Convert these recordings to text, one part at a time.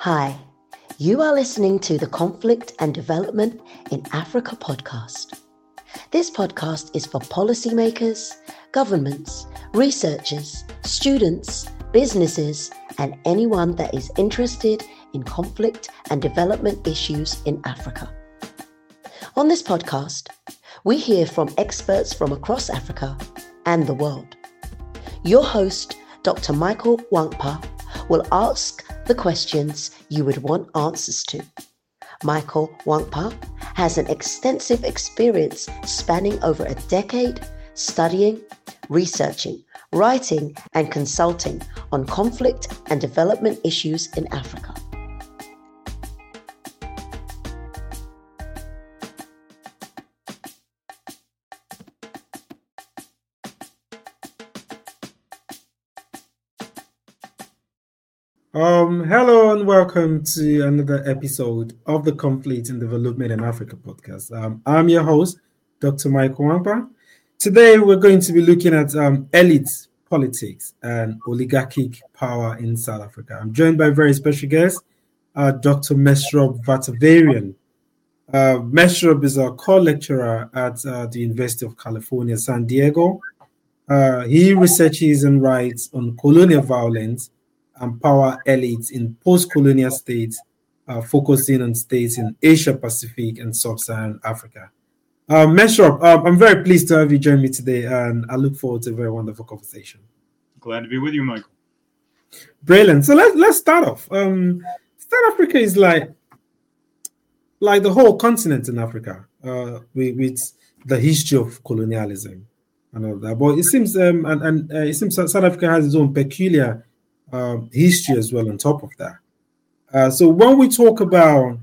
Hi, you are listening to the Conflict and Development in Africa podcast. This podcast is for policymakers, governments, researchers, students, businesses, and anyone that is interested in conflict and development issues in Africa. On this podcast, we hear from experts from across Africa and the world. Your host, Dr. Michael Wankpa, will ask the questions you would want answers to. Michael Wankpa has an extensive experience spanning over a decade studying, researching, writing, and consulting on conflict and development issues in Africa. Hello and welcome to another episode of the Conflict and Development in Africa podcast. I'm your host, Dr. Michael Wankpa. Today we're going to be looking at elite politics and oligarchic power in South Africa. I'm joined by a very special guest, Dr. Mesrop Vatavarian. Mesrop is a co-lecturer at the University of California, San Diego. He researches and writes on colonial violence and power elites in post-colonial states, focusing on states in Asia Pacific and Sub-Saharan Africa. Mesrop, I'm very pleased to have you join me today, and I look forward to a very wonderful conversation. Glad to be with you, Michael. Brilliant. So let's start off. South Africa is like the whole continent in Africa, with the history of colonialism and all that. But it seems it seems South Africa has its own peculiar history as well on top of that. So when we talk about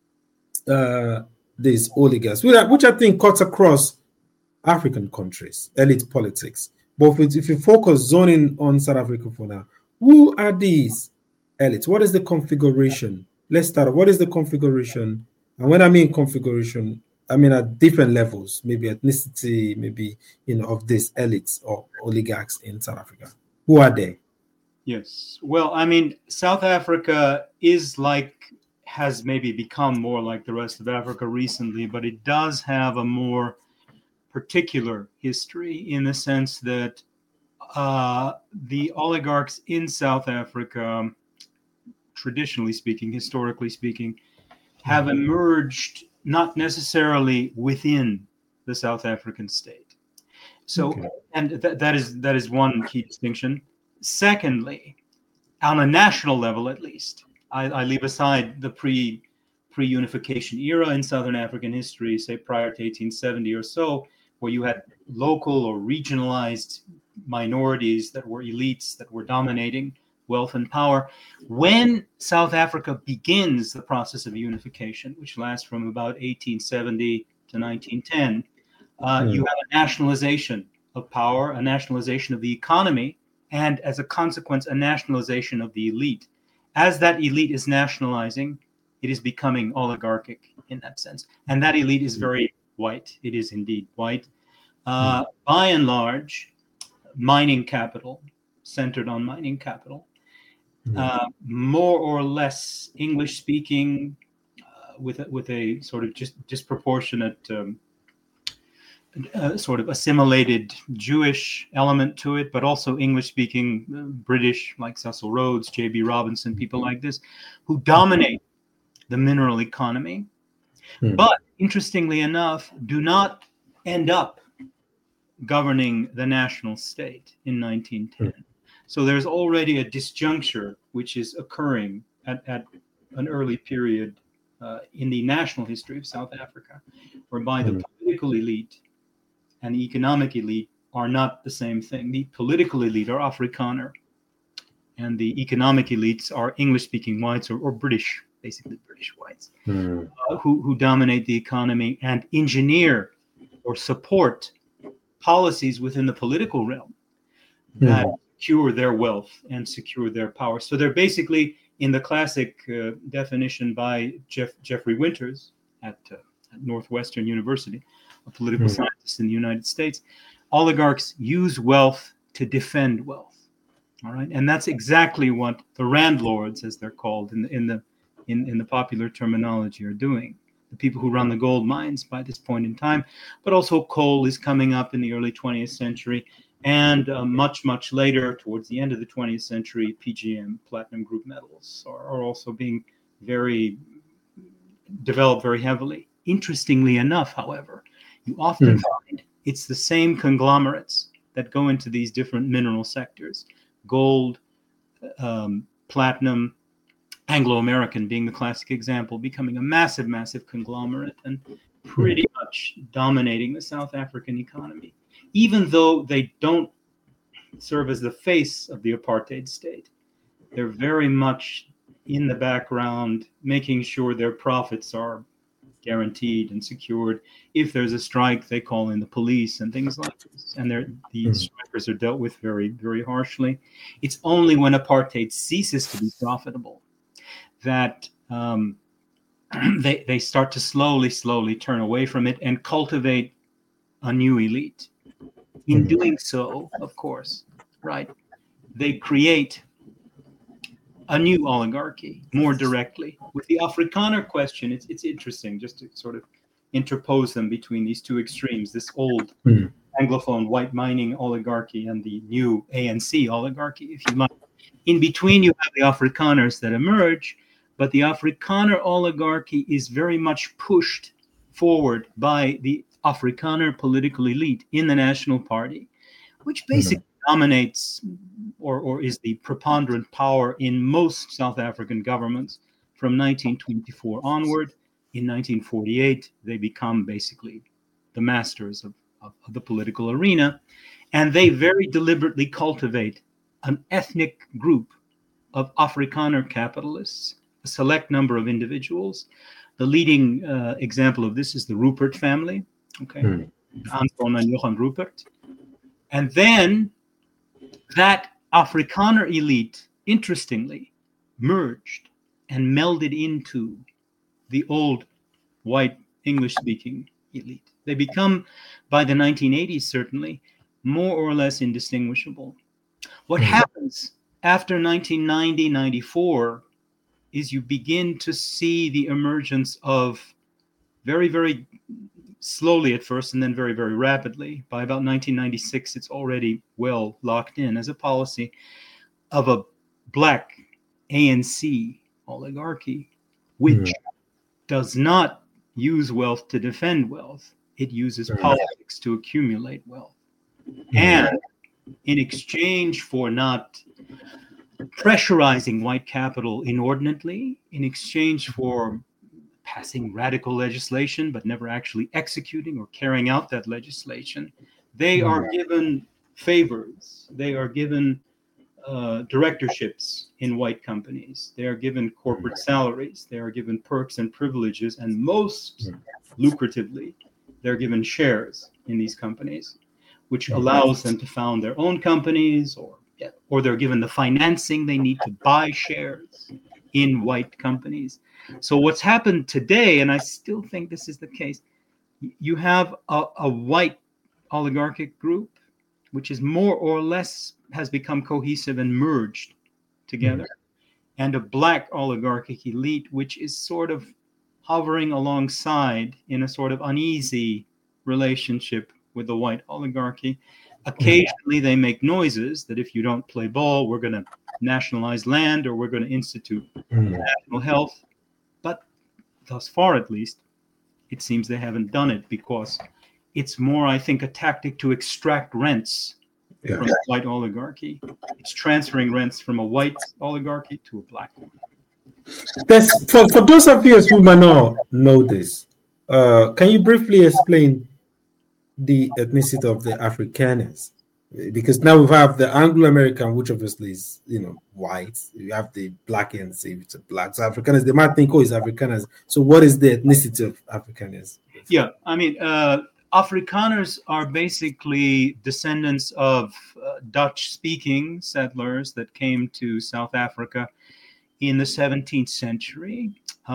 these oligarchs, which I think cuts across African countries, elite politics, but if you focus zoning on South Africa for now, who are these elites? What is the configuration? Let's start off. What is the configuration? And when I mean configuration, I mean at different levels, maybe ethnicity, maybe of these elites or oligarchs in South Africa. Who are they? Yes. Well, I mean, South Africa has maybe become more like the rest of Africa recently, but it does have a more particular history in the sense that the oligarchs in South Africa, traditionally speaking, historically speaking, have emerged not necessarily within the South African state. So, okay. And that is one key distinction. Secondly, on a national level at least, I leave aside the pre-unification era in Southern African history, say prior to 1870 or so, where you had local or regionalized minorities that were elites that were dominating wealth and power. When South Africa begins the process of unification, which lasts from about 1870 to 1910, you have a nationalization of power, a nationalization of the economy, and as a consequence, a nationalization of the elite. As that elite is nationalizing, it is becoming oligarchic in that sense. And that elite is very white. It is indeed white. By and large, mining capital, centered on mining capital, more or less English-speaking, with a sort of just disproportionate sort of assimilated Jewish element to it, but also English-speaking British, like Cecil Rhodes, J.B. Robinson, people like this, who dominate the mineral economy, but interestingly enough, do not end up governing the national state in 1910. So there's already a disjuncture which is occurring at an early period in the national history of South Africa, whereby the political elite and the economic elite are not the same thing. The political elite are Afrikaner, and the economic elites are English-speaking whites or British, basically British whites, who dominate the economy and engineer or support policies within the political realm that secure their wealth and secure their power. So they're basically, in the classic definition by Jeffrey Winters at Northwestern University, a political scientist in the United States, oligarchs use wealth to defend wealth. All right, and that's exactly what the landlords, as they're called in the in the popular terminology, are doing. The people who run the gold mines by this point in time, but also coal is coming up in the early 20th century. And much, much later, towards the end of the 20th century, PGM, platinum group metals, are also being developed very heavily. Interestingly enough, however, you often find it's the same conglomerates that go into these different mineral sectors. Gold, platinum, Anglo-American being the classic example, becoming a massive, massive conglomerate and pretty much dominating the South African economy. Even though they don't serve as the face of the apartheid state, they're very much in the background, making sure their profits are guaranteed and secured. If there's a strike, they call in the police and things like this. And these strikers are dealt with very, very harshly. It's only when apartheid ceases to be profitable that they start to slowly turn away from it and cultivate a new elite. In doing so, of course, right, they create a new oligarchy more directly. With the Afrikaner question, it's interesting just to sort of interpose them between these two extremes, this old Anglophone white mining oligarchy and the new ANC oligarchy, if you like. In between, you have the Afrikaners that emerge, but the Afrikaner oligarchy is very much pushed forward by the Afrikaner political elite in the National Party, which basically dominates or is the preponderant power in most South African governments from 1924 onward. In 1948, they become basically the masters of the political arena, and they very deliberately cultivate an ethnic group of Afrikaner capitalists, a select number of individuals. The leading example of this is the Rupert family, Anton and Johan Rupert. And then that Afrikaner elite, interestingly, merged and melded into the old white English-speaking elite. They become, by the 1980s certainly, more or less indistinguishable. What happens after 1990, 94 is you begin to see the emergence of very, very slowly at first and then very, very rapidly. By about 1996, it's already well locked in as a policy of a black ANC oligarchy, which does not use wealth to defend wealth. It uses politics to accumulate wealth. And in exchange for not pressurizing white capital inordinately, in exchange for passing radical legislation but never actually executing or carrying out that legislation, they are given favors. They are given directorships in white companies. They are given corporate salaries. They are given perks and privileges, and most lucratively, they're given shares in these companies, which allows them to found their own companies, or they're given the financing they need to buy shares in white companies. So what's happened today, and I still think this is the case, you have a white oligarchic group, which is more or less has become cohesive and merged together, and a black oligarchic elite, which is sort of hovering alongside in a sort of uneasy relationship with the white oligarchy. Occasionally they make noises that if you don't play ball, we're going to nationalize land or we're going to institute national health. But thus far, at least, it seems they haven't done it because it's more, I think, a tactic to extract rents from the white oligarchy. It's transferring rents from a white oligarchy to a black one. For those of you who might not know this, can you briefly explain the ethnicity of the Afrikaners? Because now we have the Anglo-American, which obviously is, white. You have the black ANC, which are black. So Afrikaners, they might think, it's Afrikaners. So what is the ethnicity of Afrikaners? Yeah, I mean, Afrikaners are basically descendants of Dutch-speaking settlers that came to South Africa in the 17th century,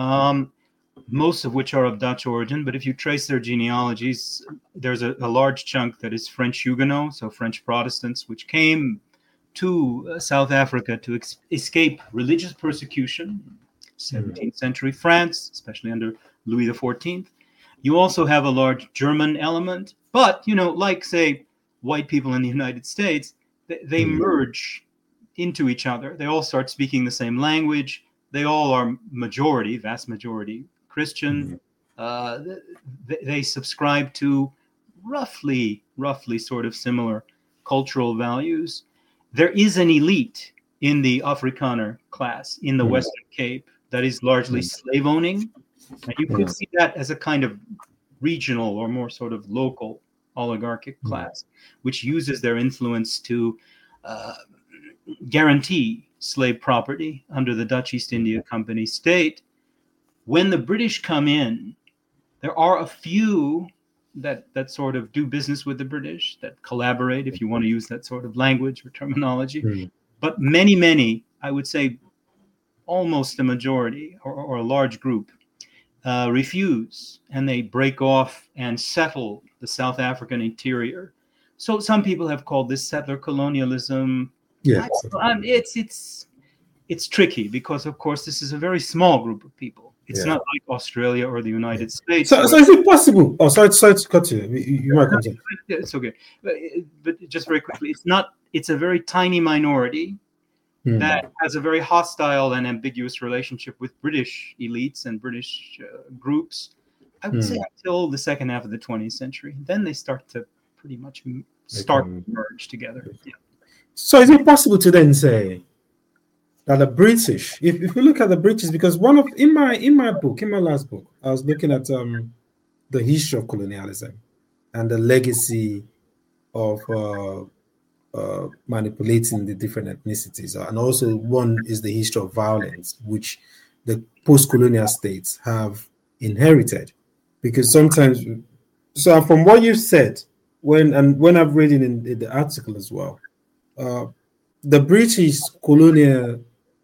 most of which are of Dutch origin. But if you trace their genealogies, there's a large chunk that is French Huguenot, so French Protestants, which came to South Africa to escape religious persecution 17th century France, especially under Louis XIV. You also have a large German element, but, like, say, white people in the United States, they merge into each other. They all start speaking the same language. They all are vast majority Christian. They subscribe to roughly sort of similar cultural values. There is an elite in the Afrikaner class in the Western Cape that is largely slave owning. And you could see that as a kind of regional or more sort of local oligarchic class, which uses their influence to guarantee slave property under the Dutch East India Company state. When the British come in, there are a few that sort of do business with the British, that collaborate, if you want to use that sort of language or terminology. But many, I would say almost a majority or a large group, refuse, and they break off and settle the South African interior. So some people have called this settler colonialism. Yeah, it's tricky because, of course, this is a very small group of people. It's not like Australia or the United States. So is it possible? Oh, sorry to cut you. You might continue. It's okay, but just very quickly, it's a very tiny minority that has a very hostile and ambiguous relationship with British elites and British groups. I would say until the second half of the 20th century. Then they start to pretty much merge together. Yeah. So is it possible to then say that the British, if we look at the British, because in my last book, I was looking at the history of colonialism and the legacy of manipulating the different ethnicities, and also one is the history of violence, which the post-colonial states have inherited. Because sometimes, so from what you said, when I've read it in the article as well, the British colonial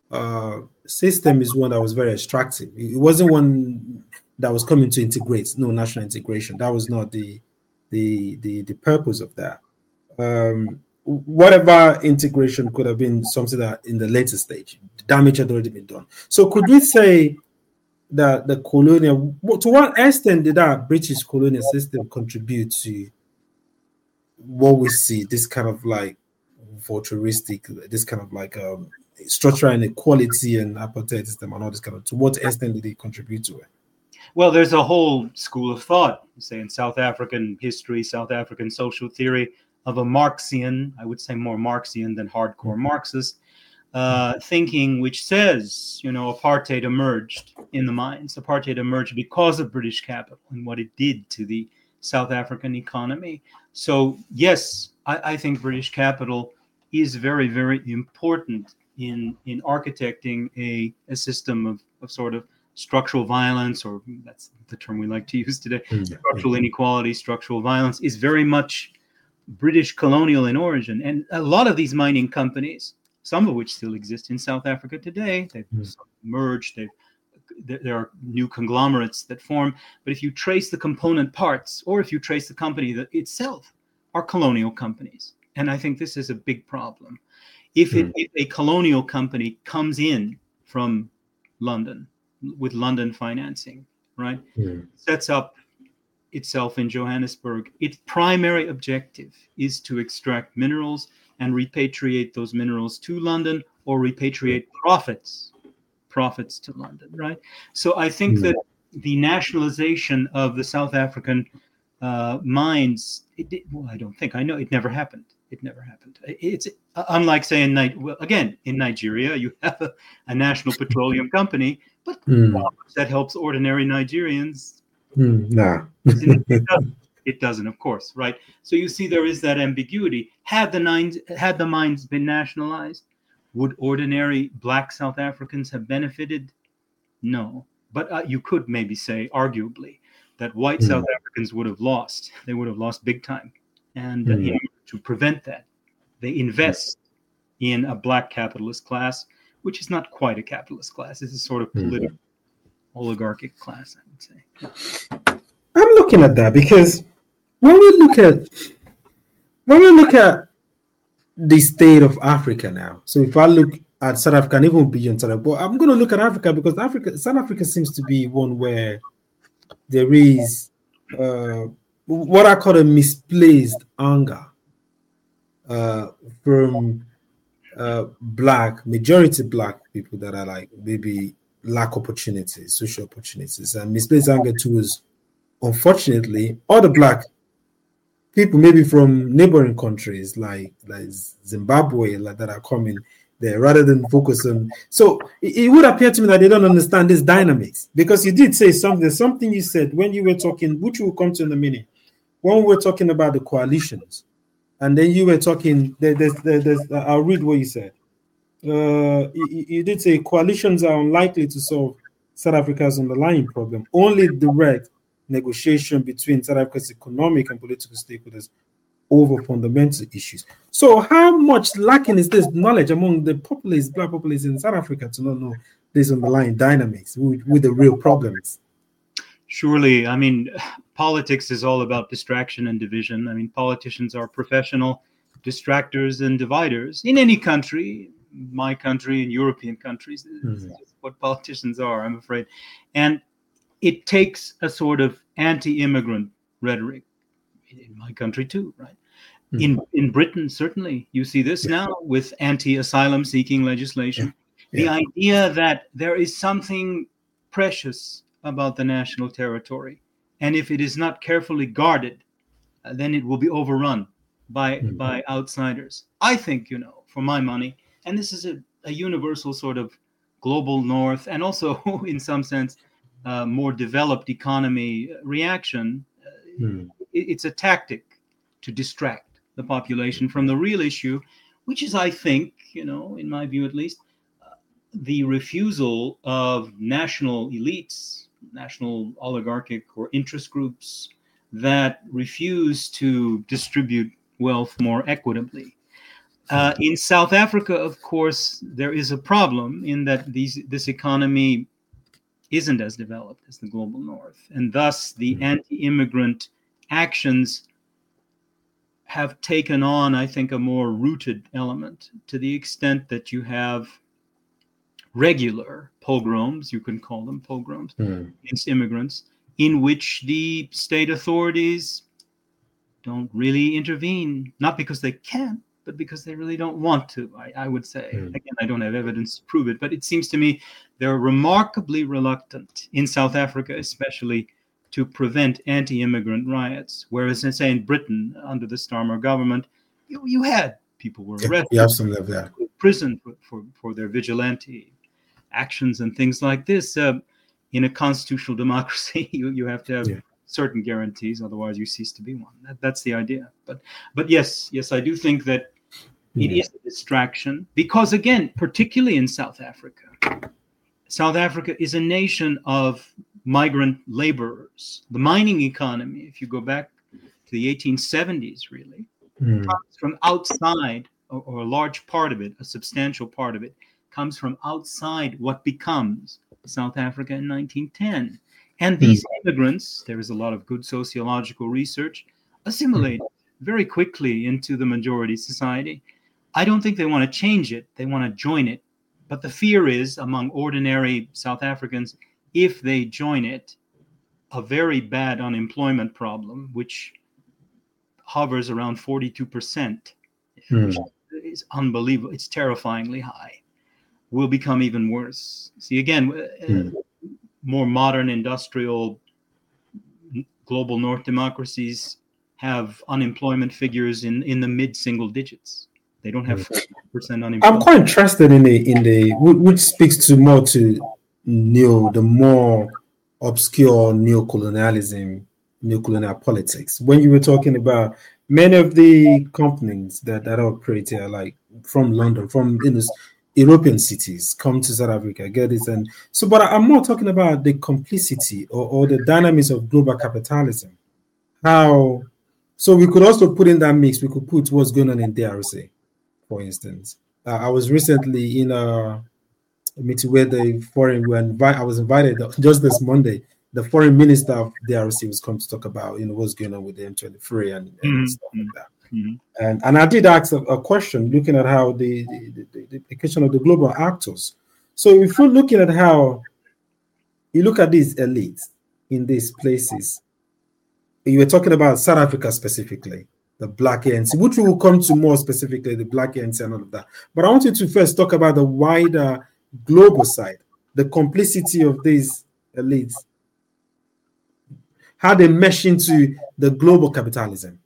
system is one that was very extractive. It wasn't one that was coming to integrate, no national integration. That was not the purpose of that. Whatever integration could have been something that in the later stage, the damage had already been done. So could we say that the colonial, to what extent did that British colonial system contribute to what we see, this kind of like voyeuristic, this kind of like structural inequality and apartheid system and all this kind of, to what extent did it contribute to it? Well, there's a whole school of thought, say in South African history, South African social theory, of a Marxian, I would say more Marxian than hardcore Marxist, thinking, which says, apartheid emerged in the mines. Apartheid emerged because of British capital and what it did to the South African economy. So, yes, I think British capital is very, very important in architecting a system of sort of structural violence, or that's the term we like to use today. Structural inequality, structural violence is very much British colonial in origin. And a lot of these mining companies, some of which still exist in South Africa today, they've merged, there are new conglomerates that form. But if you trace the component parts, or if you trace the company itself, are colonial companies. And I think this is a big problem. If a colonial company comes in from London with London financing, right, sets up itself in Johannesburg, its primary objective is to extract minerals and repatriate those minerals to London, or repatriate profits to London, right? So I think that the nationalization of the South African mines, I know it never happened. It never happened. It's unlike, say, in Nigeria, you have a national petroleum company, but that helps ordinary Nigerians. It doesn't, of course, right? So you see, there is that ambiguity. Had the mines been nationalized, would ordinary Black South Africans have benefited? No. But you could maybe say, arguably, that white South Africans would have lost. They would have lost big time. And in order to prevent that, they invest in a Black capitalist class, which is not quite a capitalist class. It's a sort of political oligarchic class, I would say. I'm looking at that because when we look at the state of Africa now, so if I look at South Africa and even beyond South Africa. But I'm going to look at Africa because South Africa seems to be one where there is what I call a misplaced anger from majority black people that are like maybe lack opportunities, social opportunities, and misplaced anger towards, unfortunately, other black people, maybe from neighboring countries like Zimbabwe, like that are coming there, rather than focus on. So it would appear to me that they don't understand this dynamics, because you did say something you said when you were talking, which we'll come to in a minute, when we were talking about the coalitions, and then you were talking. I'll read what you said. You did say coalitions are unlikely to solve South Africa's underlying problem. Only direct negotiation between South Africa's economic and political stakeholders over fundamental issues. So how much lacking is this knowledge among the populace, black populace in South Africa, to not know these underlying dynamics with the real problems? Surely, I mean, politics is all about distraction and division. I mean, politicians are professional distractors and dividers in any country, my country and European countries. Mm-hmm. That's what politicians are, I'm afraid. And it takes a sort of anti-immigrant rhetoric in my country too, right? Mm-hmm. In Britain, certainly, you see this now with anti-asylum seeking legislation. The idea that there is something precious about the national territory, and if it is not carefully guarded, then it will be overrun by outsiders. I think, for my money, and this is a universal sort of global north, and also in some sense more developed economy reaction. It's a tactic to distract the population from the real issue, which is, I think, in my view at least, the refusal of national elites, national oligarchic or interest groups that refuse to distribute wealth more equitably. In South Africa, of course, there is a problem in that this economy isn't as developed as the global north, and thus the anti-immigrant actions have taken on, I think, a more rooted element, to the extent that you have regular pogroms, you can call them pogroms, against immigrants, in which the state authorities don't really intervene, not because they can't, but because they really don't want to, I would say. Again, I don't have evidence to prove it, but it seems to me they're remarkably reluctant, in South Africa especially, to prevent anti-immigrant riots. Whereas, say, in Britain, under the Starmer government, you had people were arrested, prison for their vigilante actions and things like this. In a constitutional democracy, you have to have certain guarantees, otherwise you cease to be one. That's the idea. But yes, I do think that it is a distraction, because, again, particularly in South Africa is a nation of migrant laborers. The mining economy, if you go back to the 1870s, really, comes from outside, or a large part of it, a substantial part of it, comes from outside what becomes South Africa in 1910. And these immigrants, there is a lot of good sociological research, assimilate very quickly into the majority society. I don't think they want to change it. They want to join it. But the fear is, among ordinary South Africans, if they join it, a very bad unemployment problem, which hovers around 42%, which is unbelievable. It's terrifyingly high, will become even worse. See, again, more modern industrial global north democracies have unemployment figures in the mid-single digits. They don't have 40% unemployment. I'm quite interested in the which speaks to more to the more obscure neocolonial politics. When you were talking about many of the companies that operate here, like from London, from European cities, come to South Africa, get it, and so. But I'm more talking about the complicity or the dynamics of global capitalism. How? So we could also put in that mix. We could put what's going on in DRC, for instance. I was recently in a meeting where I was invited just this Monday. The foreign minister of DRC was come to talk about what's going on with the M23 and stuff like that. And I did ask a question looking at how the question of the global actors. So if you're looking at how you look at these elites in these places, you were talking about South Africa specifically, the Black ANC, which we will come to more specifically, the Black ANC and all of that. But I want you to first talk about the wider global side, the complicity of these elites, how they mesh into the global capitalism,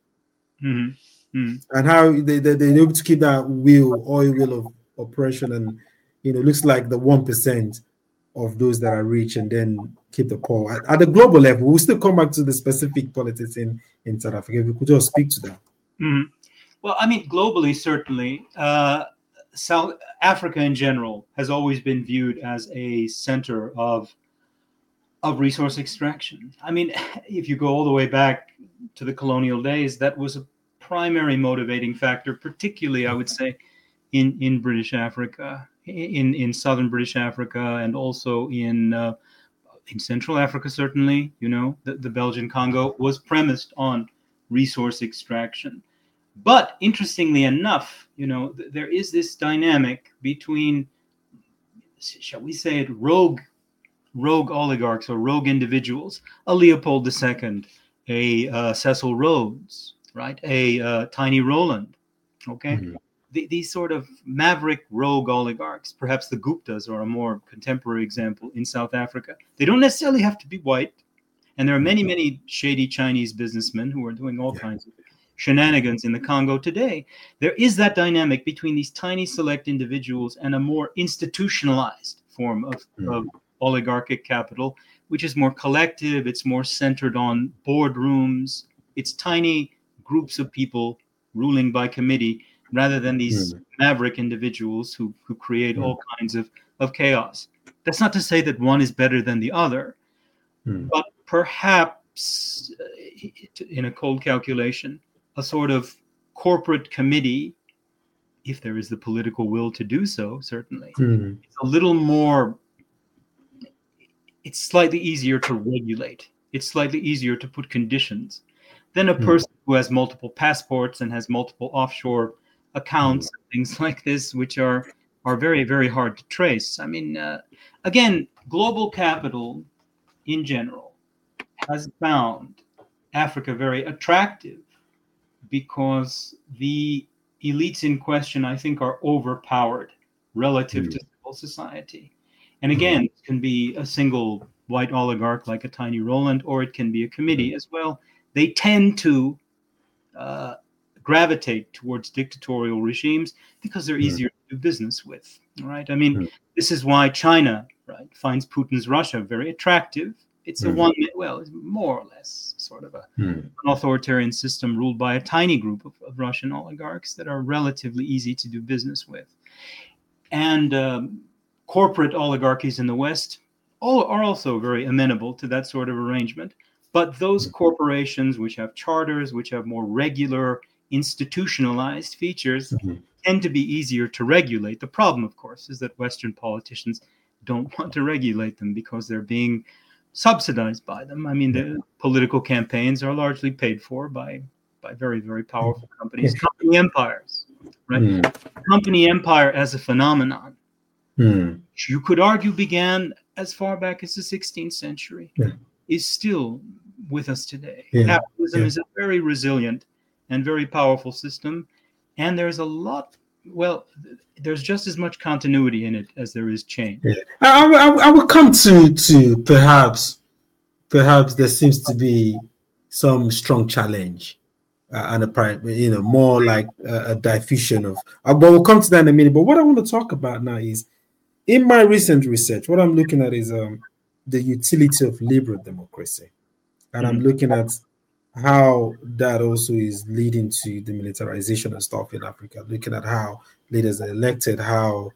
and how they're able to keep that oil wheel of oppression, and looks like the 1% of those that are rich, and then keep the poor. At the global level, we'll still come back to the specific politics in South Africa. If you could just speak to that. Well, I mean, globally, certainly, South Africa in general has always been viewed as a center of resource extraction. I mean, if you go all the way back to the colonial days, that was a primary motivating factor, particularly, I would say, in British Africa, in southern British Africa, and also in Central Africa, certainly. The Belgian Congo was premised on resource extraction. But interestingly enough, there is this dynamic between, shall we say it, rogue oligarchs or rogue individuals, a Leopold II, a Cecil Rhodes, right, a Tiny Rowland, okay? These sort of maverick rogue oligarchs, perhaps the Guptas are a more contemporary example in South Africa. They don't necessarily have to be white, and there are many, many shady Chinese businessmen who are doing all kinds of shenanigans in the Congo today. There is that dynamic between these tiny select individuals and a more institutionalized form of oligarchic capital, which is more collective, it's more centered on boardrooms, it's tiny groups of people ruling by committee, rather than these maverick individuals who create all kinds of chaos. That's not to say that one is better than the other, but perhaps in a cold calculation, a sort of corporate committee, if there is the political will to do so, certainly, it's a little more, it's slightly easier to regulate. It's slightly easier to put conditions than a person who has multiple passports and has multiple offshore accounts and things like this, which are very, very hard to trace. I mean, again, global capital in general has found Africa very attractive because the elites in question, I think, are overpowered relative to civil society. And again, it can be a single white oligarch like a Tiny Rowland, or it can be a committee as well. They tend to gravitate towards dictatorial regimes because they're easier to do business with, right? I mean, this is why China, right, finds Putin's Russia very attractive. It's it's more or less sort of an authoritarian system ruled by a tiny group of Russian oligarchs that are relatively easy to do business with. And corporate oligarchies in the West are also very amenable to that sort of arrangement. But those corporations which have charters, which have more regular institutionalized features, tend to be easier to regulate. The problem, of course, is that Western politicians don't want to regulate them because they're being subsidized by them. I mean, the political campaigns are largely paid for by very, very powerful companies, company empires, right? Company empire as a phenomenon, which you could argue began as far back as the 16th century, is still with us today. Capitalism is a very resilient and very powerful system, and there's a lot, there's just as much continuity in it as there is change. I will come to perhaps there seems to be some strong challenge and a more like a diffusion of, but we'll come to that in a minute. But what I want to talk about now is, in my recent research, what I'm looking at is the utility of liberal democracy. And I'm looking at how that also is leading to the militarization of stuff in Africa, looking at how leaders are elected, how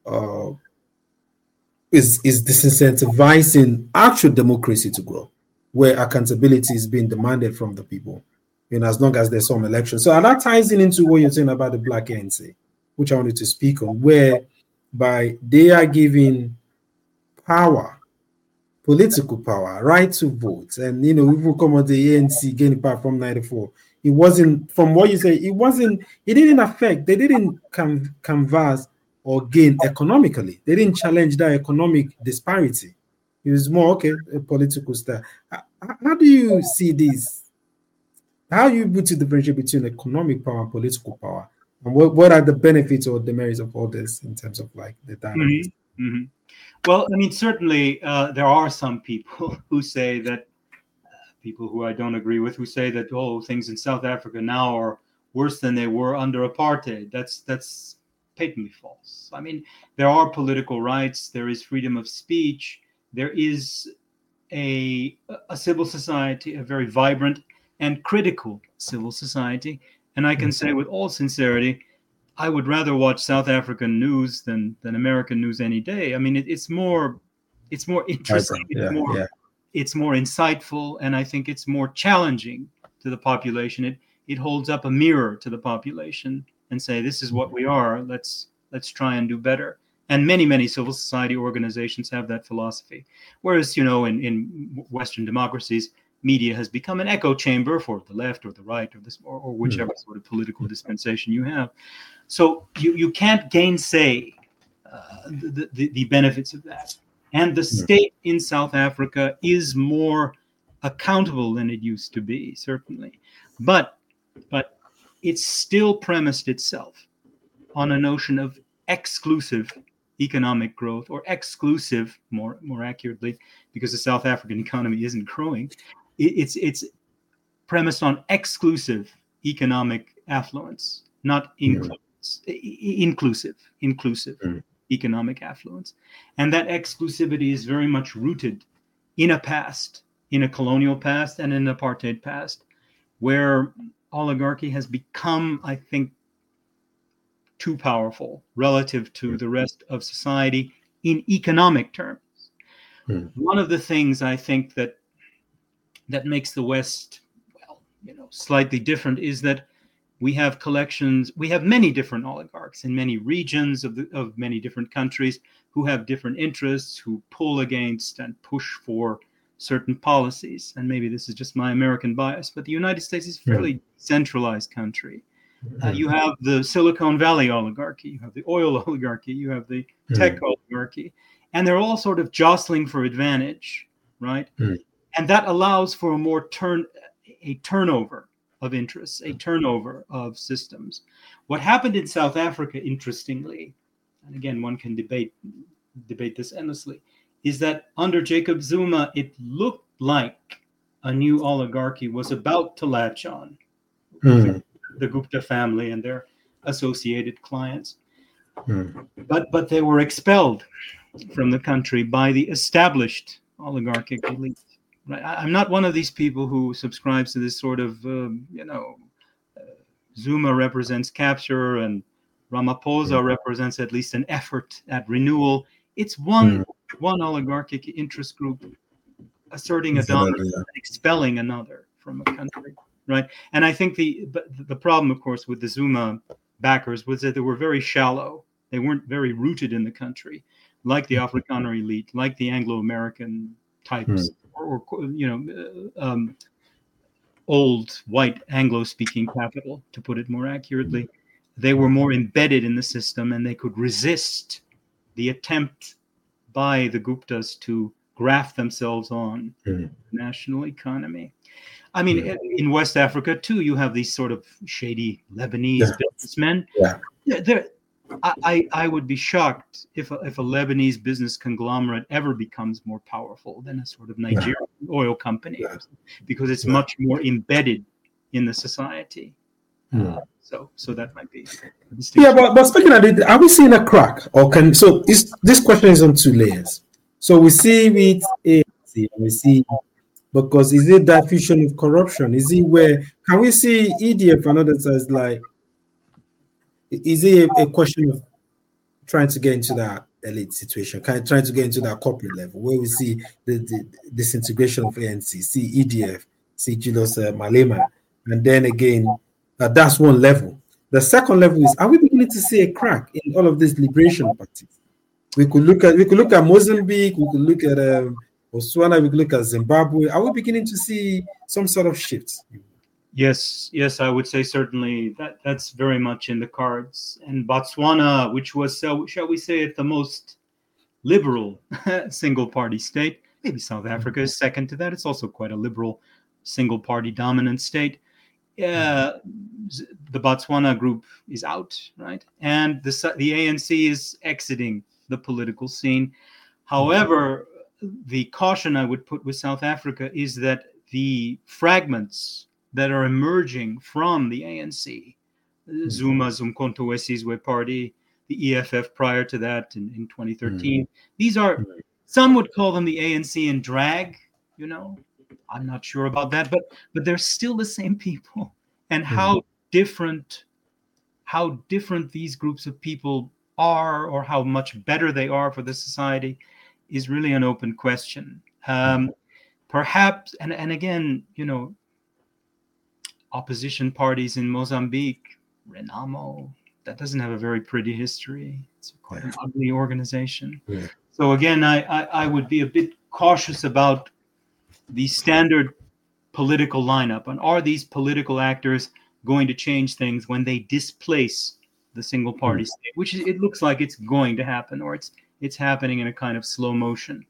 is disincentivizing actual democracy to grow, where accountability is being demanded from the people, as long as there's some election. So that ties into what you're saying about the Black ANC, which I wanted to speak on, whereby they are giving power, political power, right to vote. And, we will come on the ANC gaining power from 94. it wasn't, from what you say, it didn't affect, they didn't canvas or gain economically. They didn't challenge that economic disparity. It was more, okay, a political style. How do you see this? How do you put to differentiate between economic power and political power? And what are the benefits or demerits of all this in terms of like the dynamics? Mm-hmm. Mm-hmm. Well, I mean, certainly there are some people who say that, people who I don't agree with, who say that, oh, things in South Africa now are worse than they were under apartheid. That's patently false. I mean, there are political rights, there is freedom of speech, there is a civil society, a very vibrant and critical civil society. And I can say with all sincerity, I would rather watch South African news than American news any day. I mean, it's more interesting. It's more insightful, and I think it's more challenging to the population. It holds up a mirror to the population and say, this is what we are. Let's try and do better. And many civil society organizations have that philosophy. Whereas, in Western democracies, media has become an echo chamber for the left or the right or whichever sort of political dispensation you have. So you can't gainsay the benefits of that. And the state in South Africa is more accountable than it used to be, certainly. But it's still premised itself on a notion of exclusive economic growth, or exclusive, more accurately, because the South African economy isn't growing. It's premised on exclusive economic affluence, not inclusive economic affluence. And that exclusivity is very much rooted in a past, in a colonial past and an apartheid past, where oligarchy has become, I think, too powerful relative to the rest of society in economic terms. One of the things I think that makes the West, slightly different is that we have many different oligarchs in many regions of many different countries who have different interests, who pull against and push for certain policies. And maybe this is just my American bias, but the United States is a fairly centralized country. You have the Silicon Valley oligarchy, you have the oil oligarchy, you have the tech oligarchy, and they're all sort of jostling for advantage, right? And that allows for a turnover of interests, a turnover of systems. What happened in South Africa, interestingly, and again, one can debate this endlessly, is that under Jacob Zuma, it looked like a new oligarchy was about to latch on. The Gupta family and their associated clients. But they were expelled from the country by the established oligarchic elite. Right? I'm not one of these people who subscribes to this sort of, Zuma represents capture and Ramaphosa represents at least an effort at renewal. It's one oligarchic interest group asserting a dominance and expelling another from a country, right? And I think the problem, of course, with the Zuma backers was that they were very shallow. They weren't very rooted in the country, like the Afrikaner elite, like the Anglo-American types, or old white Anglo-speaking capital, to put it more accurately. They were more embedded in the system, and they could resist the attempt by the Guptas to graft themselves on the national economy. I mean, in West Africa, too, you have these sort of shady Lebanese businessmen. I would be shocked if a Lebanese business conglomerate ever becomes more powerful than a sort of Nigerian oil company, because it's much more embedded in the society. So that might be a distinction. But speaking of it, are we seeing a crack? This question is on two layers. So we see with ANC, we see, because is it diffusion of corruption? Is it can we see EDF and others as like, is it a question of trying to get into that elite situation, trying to get into that corporate level, where we see the disintegration of ANC, see EDF, see Julius Malema, and then again, that's one level. The second level is, are we beginning to see a crack in all of these liberation parties? We could look at Mozambique, we could look at Botswana, we could look at Zimbabwe. Are we beginning to see some sort of shifts? Yes, I would say certainly that's very much in the cards. And Botswana, which was, so shall we say it, the most liberal single party state. Maybe South Africa is second to that. It's also quite a liberal single party dominant state. The Botswana group is out, right? And the ANC is exiting the political scene. However, the caution I would put with South Africa is that the fragments that are emerging from the ANC, Zuma's Umkhonto we Sizwe party, the EFF prior to that in 2013, these are, some would call them the ANC in drag, you know. I'm not sure about that, but they're still the same people. And how different these groups of people are, or how much better they are for the society, is really an open question. Perhaps, and again, you know, opposition parties in Mozambique, Renamo, that doesn't have a very pretty history. It's quite an ugly organization. Yeah. So again, I would be a bit cautious about the standard political lineup. And are these political actors going to change things when they displace the single party state, which it looks like it's going to happen, or it's happening in a kind of slow motion.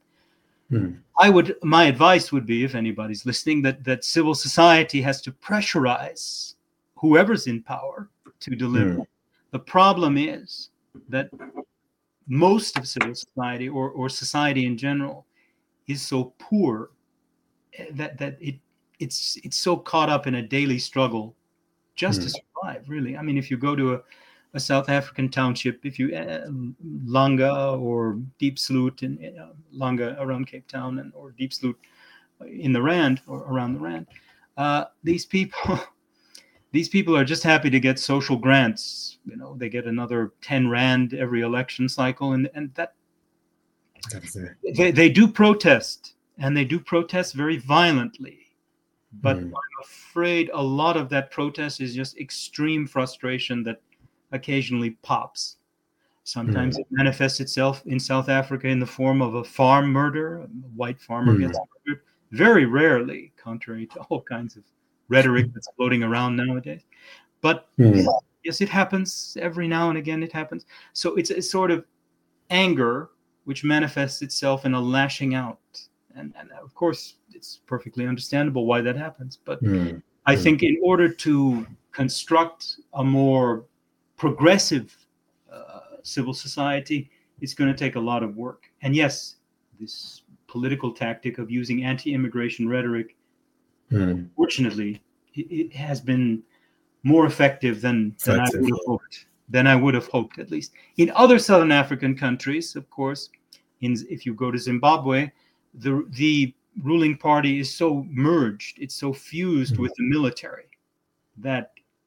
My advice would be, if anybody's listening, that civil society has to pressurize whoever's in power to deliver. The problem is that most of civil society, or society in general, is so poor that it's so caught up in a daily struggle just to survive, really. I mean, if you go to a South African township, if you Langa or Deep Sloot in Langa around Cape Town, or Deep Sloot in the Rand or around the Rand, these people are just happy to get social grants. You know, they get another 10 Rand every election cycle, and that they do protest, and they do protest very violently. But I'm afraid a lot of that protest is just extreme frustration that occasionally pops. Sometimes it manifests itself in South Africa in the form of a farm murder. A white farmer gets murdered. Very rarely, contrary to all kinds of rhetoric that's floating around nowadays. But yes, it happens every now and again. It happens. So it's a sort of anger which manifests itself in a lashing out. And of course, it's perfectly understandable why that happens. But I think in order to construct a more progressive civil society, it's going to take a lot of work. And yes, this political tactic of using anti-immigration rhetoric, fortunately, it has been more effective than I would have hoped, at least. In other Southern African countries, of course, if you go to Zimbabwe, the ruling party is so merged, it's so fused with the military, that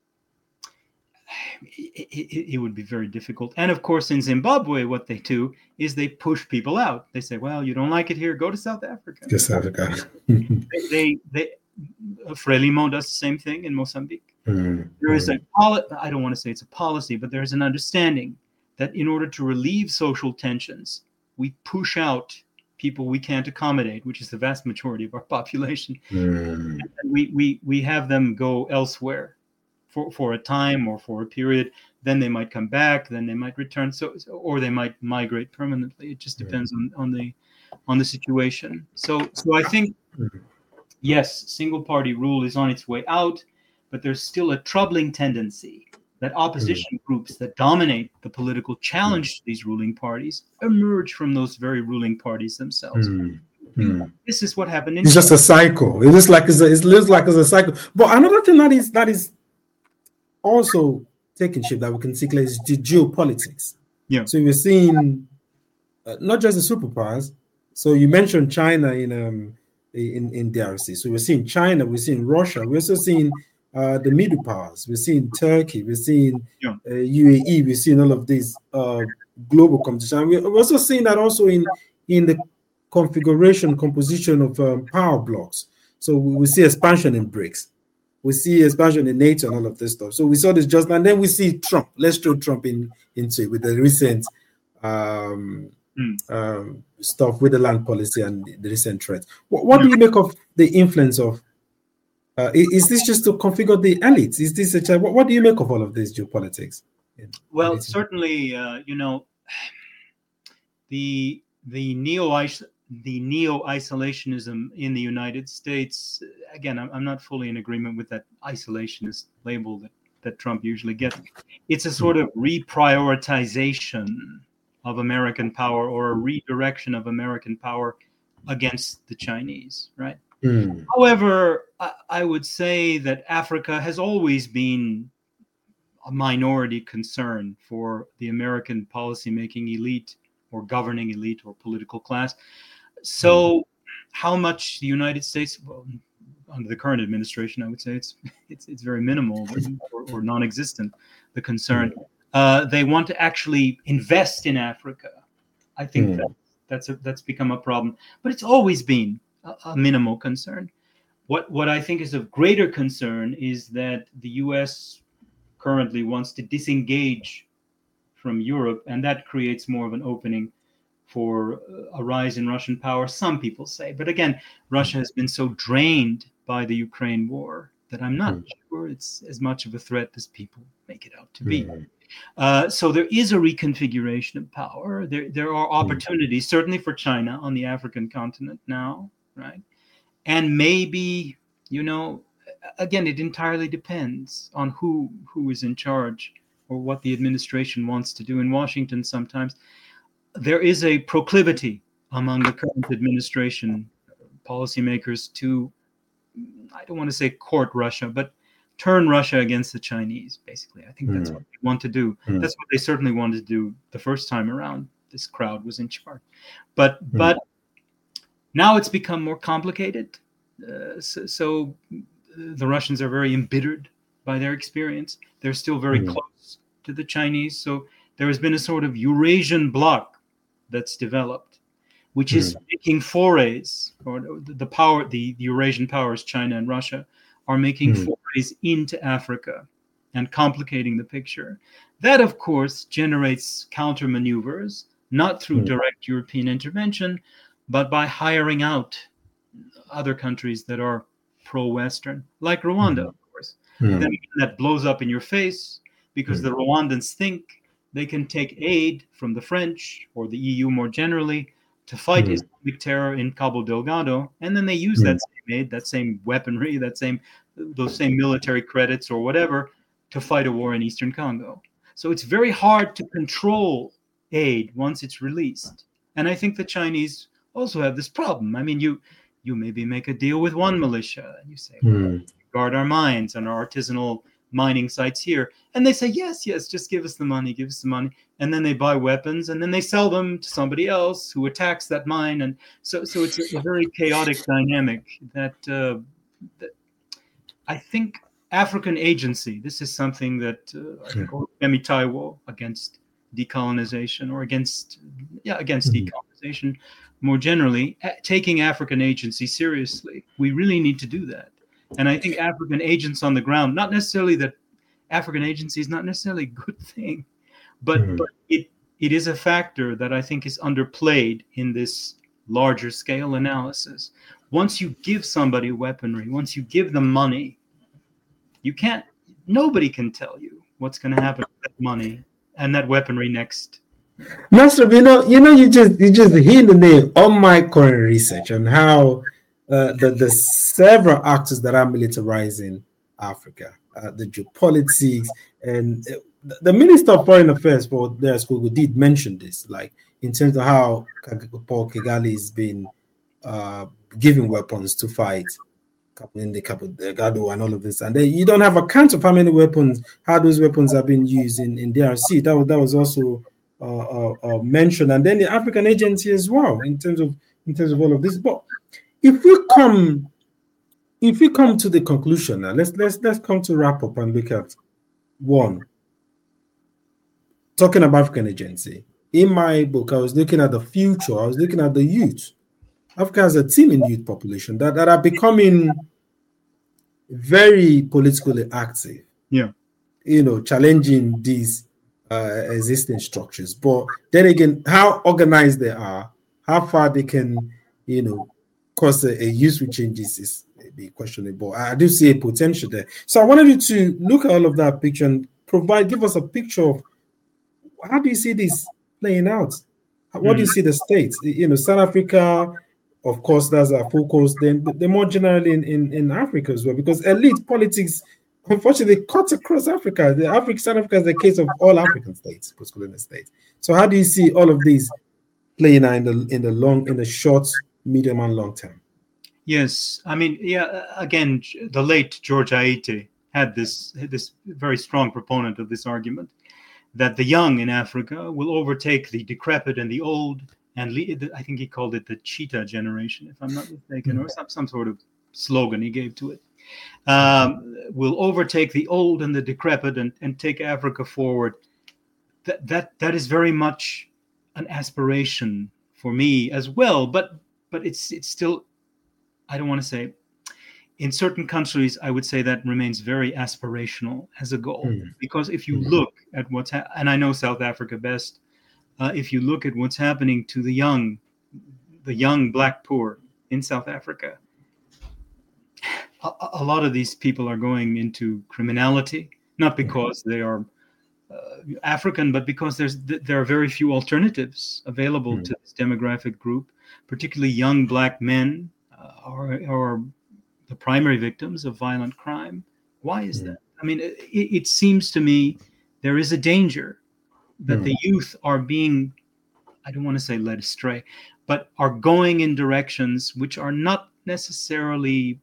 it would be very difficult. And of course, in Zimbabwe, what they do is they push people out. They say, well, you don't like it here, go to South Africa. they Frelimo does the same thing in Mozambique. There is I don't want to say it's a policy, but there's an understanding that in order to relieve social tensions, we push out people we can't accommodate, which is the vast majority of our population. And we have them go elsewhere for a time or for a period. Then they might come back, then they might return, or they might migrate permanently. It just depends on the situation. So I think, yes, single party rule is on its way out, but there's still a troubling tendency that opposition groups that dominate the political challenge to these ruling parties emerge from those very ruling parties themselves. This is what happened. It's just a cycle. It looks like it's a cycle. But another thing that is also taking shape that we can see clearly is the geopolitics. Yeah. So we're seeing not just the superpowers. So you mentioned China in DRC. So we're seeing China. We're seeing Russia. We're also seeing the middle powers. We're seeing Turkey. We're seeing UAE. We're seeing all of these global competition. We're also seeing that also in the composition of power blocks. So we see expansion in BRICS. We see expansion in NATO and all of this stuff. So we saw this just now. And then we see Trump. Let's throw Trump into it with the recent stuff with the land policy and the recent threats. What do you make of the influence of Is this just to configure the elites? Is this what do you make of all of this geopolitics? Well, certainly, the neo-isolationism in the United States. Again, I'm not fully in agreement with that isolationist label that Trump usually gets. It's a sort of reprioritization of American power, or a redirection of American power against the Chinese, right? However, I would say that Africa has always been a minority concern for the American policymaking elite, or governing elite, or political class. So how much the United States, well, under the current administration, I would say it's very minimal or non-existent, the concern. They want to actually invest in Africa. I think that's become a problem, but it's always been a minimal concern. What I think is of greater concern is that the U.S. currently wants to disengage from Europe, and that creates more of an opening for a rise in Russian power, some people say. But again, Russia has been so drained by the Ukraine war that I'm not sure it's as much of a threat as people make it out to be. So there is a reconfiguration of power. There are opportunities, certainly for China on the African continent now, right? And maybe, again, it entirely depends on who is in charge, or what the administration wants to do in Washington. Sometimes there is a proclivity among the current administration policymakers to, I don't want to say court Russia, but turn Russia against the Chinese, basically. I think that's what they want to do. That's what they certainly wanted to do the first time around this crowd was in charge. But now it's become more complicated. So the Russians are very embittered by their experience. They're still very close to the Chinese. So there has been a sort of Eurasian bloc that's developed, which is making forays, or the Eurasian powers, China and Russia, are making forays into Africa and complicating the picture. That, of course, generates counter maneuvers, not through direct European intervention, but by hiring out other countries that are pro-Western, like Rwanda, of course. Then that blows up in your face because the Rwandans think they can take aid from the French or the EU more generally to fight Islamic terror in Cabo Delgado, and then they use that same aid, that same weaponry, those same military credits or whatever to fight a war in Eastern Congo. So it's very hard to control aid once it's released. And I think the Chinese also have this problem. I mean, you maybe make a deal with one militia and you say, well, guard our mines and our artisanal mining sites here. And they say, yes, just give us the money. And then they buy weapons and then they sell them to somebody else who attacks that mine. And so it's a very chaotic dynamic that I think African agency, this is something that I think Femi Taiwo against decolonization, or against decolonization more generally, taking African agency seriously. We really need to do that. And I think African agents on the ground, not necessarily that African agency is not necessarily a good thing, but it is a factor that I think is underplayed in this larger scale analysis. Once you give somebody weaponry, once you give them money, nobody can tell you what's going to happen with that money and that weaponry next. Master, you just hit the nail on my current research on how the several actors that are militarizing Africa, the geopolitics, and the Minister of Foreign Affairs, Paul Skogo, did mention this, like in terms of how Paul Kagame has been giving weapons to fight in the Cabo Delgado and all of this, and then you don't have a count of how many weapons, how those weapons have been used in DRC. That was also mentioned, and then the African agency as well in terms of all of this. But if we come to the conclusion now, let's come to wrap up and look at one. Talking about African agency, in my book, I was looking at the future. I was looking at the youth. Africa has a teeming youth population that are becoming very politically active. Yeah, challenging these existing structures. But then again, how organized they are, how far they can, course, a useful changes is maybe questionable. I do see a potential there. So I wanted you to look at all of that picture and give us a picture of how do you see this playing out? What do you see the states? South Africa, of course, that's our focus. Then more generally in Africa as well, because elite politics, unfortunately, cuts across Africa. South Africa is the case of all African states, post-colonial states. So how do you see all of these playing out in the short, medium, and long term? Yes, I mean, again, the late George Aite had this very strong proponent of this argument that the young in Africa will overtake the decrepit and the old, and I think he called it the cheetah generation, if I'm not mistaken, or some sort of slogan he gave to it. Will overtake the old and the decrepit and take Africa forward. That is very much an aspiration for me as well, but it's still, I don't want to say, in certain countries, I would say that remains very aspirational as a goal. Because if you look at what's and I know South Africa best, if you look at what's happening to the young Black poor in South Africa, a lot of these people are going into criminality, not because they are African, but because there are very few alternatives available to this demographic group, particularly young Black men are the primary victims of violent crime. Why is that? I mean, it seems to me there is a danger that the youth are being, I don't want to say led astray, but are going in directions which are not necessarily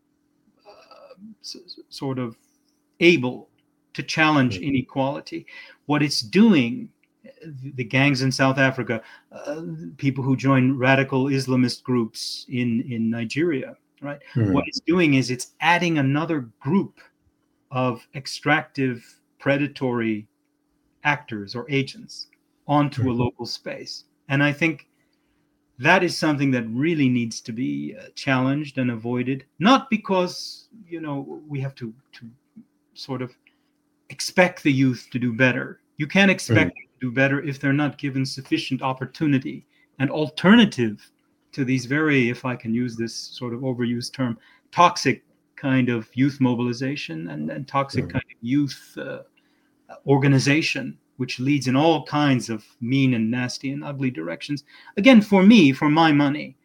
sort of able to challenge inequality. What it's doing, the gangs in South Africa, people who join radical Islamist groups in Nigeria, right? What it's doing is it's adding another group of extractive, predatory actors or agents onto a local space. And I think that is something that really needs to be challenged and avoided, not because, we have to sort of expect the youth to do better. You can't expect them to do better if they're not given sufficient opportunity and alternative to these very, if I can use this sort of overused term, toxic kind of youth mobilization and toxic kind of youth organization, which leads in all kinds of mean and nasty and ugly directions. Again, for me, for my money,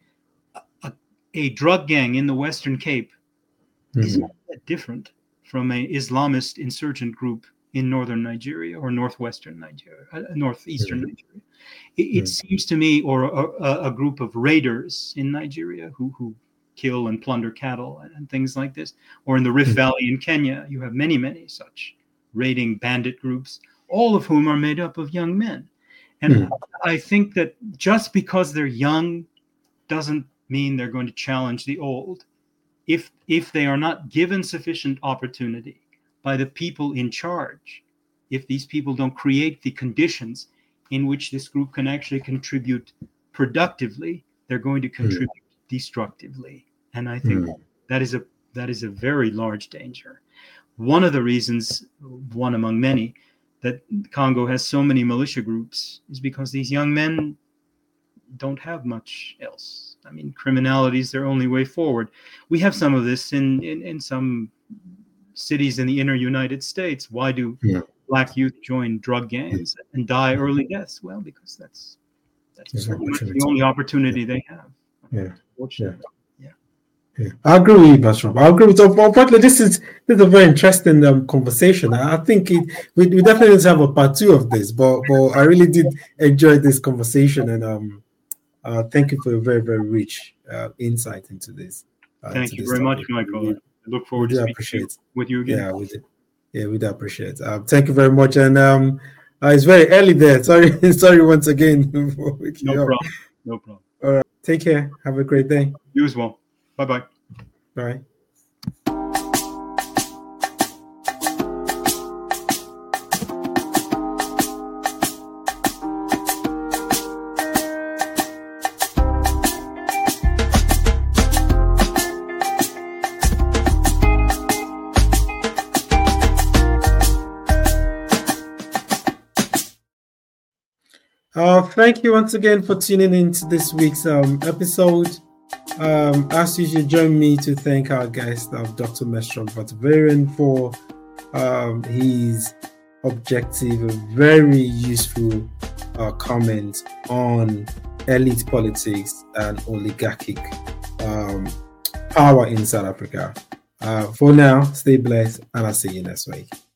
a drug gang in the Western Cape is not that different from an Islamist insurgent group in northern Nigeria or northwestern Nigeria, northeastern Nigeria. It seems to me, or a group of raiders in Nigeria who kill and plunder cattle and things like this, or in the Rift Valley in Kenya, you have many, many such raiding bandit groups, all of whom are made up of young men. And I think that just because they're young doesn't mean they're going to challenge the old. If they are not given sufficient opportunity by the people in charge, if these people don't create the conditions in which this group can actually contribute productively, they're going to contribute destructively. And I think that is a very large danger. One of the reasons, one among many, that Congo has so many militia groups is because these young men don't have much else. I mean, criminality is their only way forward. We have some of this in some cities in the inner United States. Why do Black youth join drug gangs and die early deaths? Well, because that's pretty much the only opportunity they have. I agree with you, Basram. I agree with you. Unfortunately, this is a very interesting conversation. I think we definitely need to have a part 2 of this, but I really did enjoy this conversation, and thank you for a very, very rich insight into this. Thank you very much, Michael. I look forward to speaking with you again. We do appreciate it. Thank you very much, and it's very early there. Sorry once again. No problem. All right, take care. Have a great day. You as well. Bye-bye. Bye. Thank you once again for tuning in to this week's episode. As usual, join me to thank our guest, Dr. Mesron Vatuvarian, for his objective and very useful comments on elite politics and oligarchic power in South Africa. For now, stay blessed, and I'll see you next week.